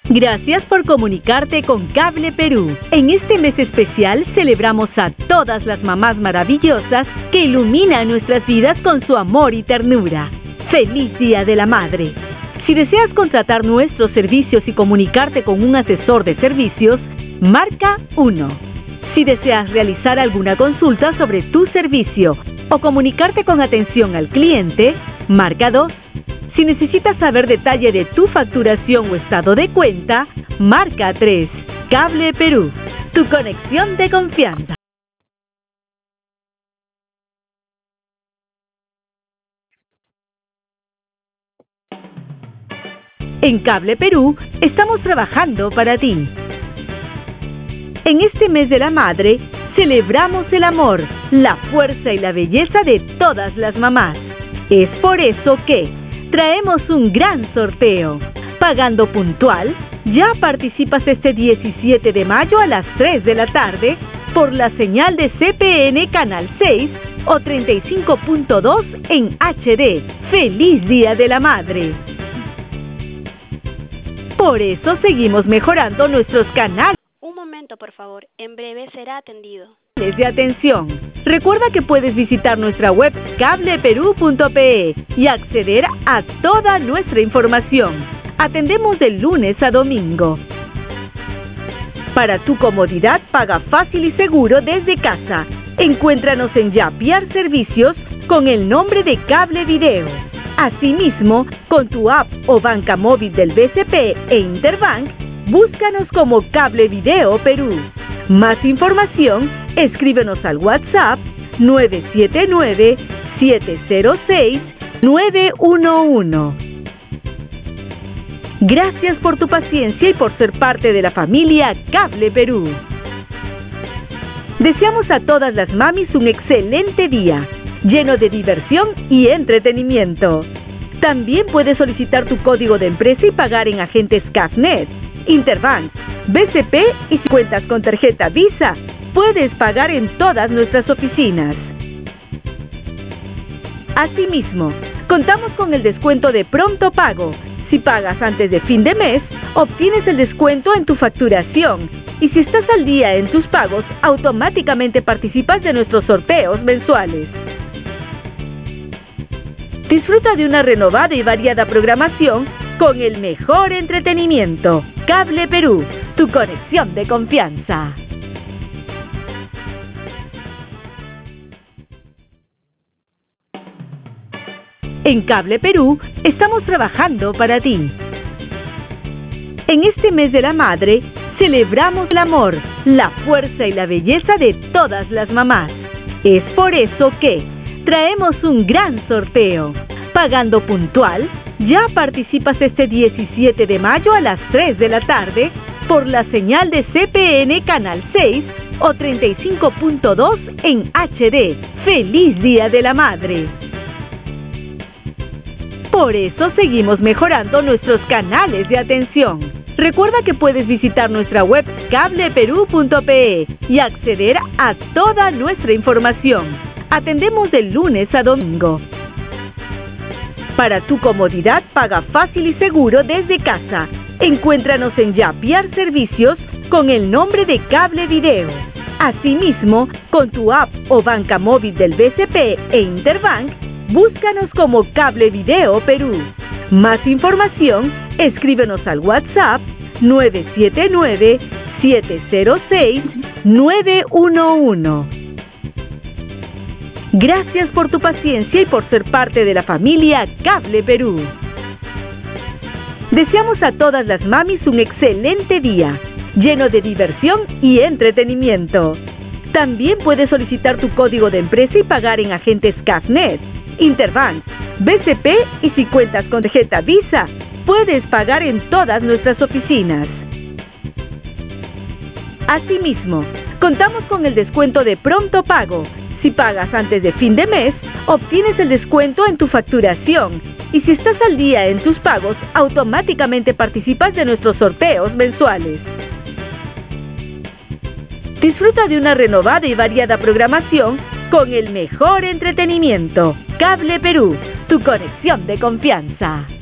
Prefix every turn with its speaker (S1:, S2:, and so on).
S1: Gracias por comunicarte con Cable Perú. En este mes especial celebramos a todas las mamás maravillosas que iluminan nuestras vidas con su amor y ternura. ¡Feliz Día de la Madre! Si deseas contratar nuestros servicios y comunicarte con un asesor de servicios, marca 1. Si deseas realizar alguna consulta sobre tu servicio o comunicarte con atención al cliente, marca 2. Si necesitas saber detalle de tu facturación o estado de cuenta, marca 3. Cable Perú, tu conexión de confianza. En Cable Perú estamos trabajando para ti. En este mes de la madre, celebramos el amor, la fuerza y la belleza de todas las mamás. Es por eso que traemos un gran sorteo. Pagando puntual, ya participas este 17 de mayo a las 3 de la tarde por la señal de CPN Canal 6 o 35.2 en HD. ¡Feliz Día de la Madre! Por eso seguimos mejorando nuestros canales.
S2: Un momento, por favor. En breve será atendido.
S1: De atención. Recuerda que puedes visitar nuestra web cableperú.pe y acceder a toda nuestra información. Atendemos de lunes a domingo. Para tu comodidad, paga fácil y seguro desde casa. Encuéntranos en Yapiar Servicios con el nombre de Cable Video. Asimismo, con tu app o banca móvil del BCP e Interbank, búscanos como Cable Video Perú. Más información, escríbenos al WhatsApp 979-706-911. Gracias por tu paciencia y por ser parte de la familia Cable Perú. Deseamos a todas las mamis un excelente día, lleno de diversión y entretenimiento. También puedes solicitar tu código de empresa y pagar en agentes CAFNet, Interbank, BCP y si cuentas con tarjeta Visa, puedes pagar en todas nuestras oficinas. Asimismo, contamos con el descuento de pronto pago. Si pagas antes de fin de mes, obtienes el descuento en tu facturación. Y si estás al día en tus pagos, automáticamente participas de nuestros sorteos mensuales. Disfruta de una renovada y variada programación con el mejor entretenimiento. Cable Perú, tu conexión de confianza. En Cable Perú estamos trabajando para ti. En este mes de la madre, celebramos el amor, la fuerza y la belleza de todas las mamás. Es por eso que traemos un gran sorteo. Pagando puntual, ya participas este 17 de mayo a las 3 de la tarde por la señal de CPN Canal 6 o 35.2 en HD. ¡Feliz Día de la Madre! Por eso seguimos mejorando nuestros canales de atención. Recuerda que puedes visitar nuestra web cableperú.pe y acceder a toda nuestra información. Atendemos de lunes a domingo. Para tu comodidad, paga fácil y seguro desde casa. Encuéntranos en Yapiar Servicios con el nombre de Cable Video. Asimismo, con tu app o banca móvil del BCP e Interbank, búscanos como Cable Video Perú. Más información, escríbenos al WhatsApp 979-706-911. Gracias por tu paciencia y por ser parte de la familia Cable Perú. Deseamos a todas las mamis un excelente día, lleno de diversión y entretenimiento. También puedes solicitar tu código de empresa y pagar en agentes CAFNet, Interbank, BCP y si cuentas con tarjeta Visa, puedes pagar en todas nuestras oficinas. Asimismo, contamos con el descuento de pronto pago. Si pagas antes de fin de mes, obtienes el descuento en tu facturación. Y si estás al día en tus pagos, automáticamente participas de nuestros sorteos mensuales. Disfruta de una renovada y variada programación con el mejor entretenimiento. Cable Perú, tu conexión de confianza.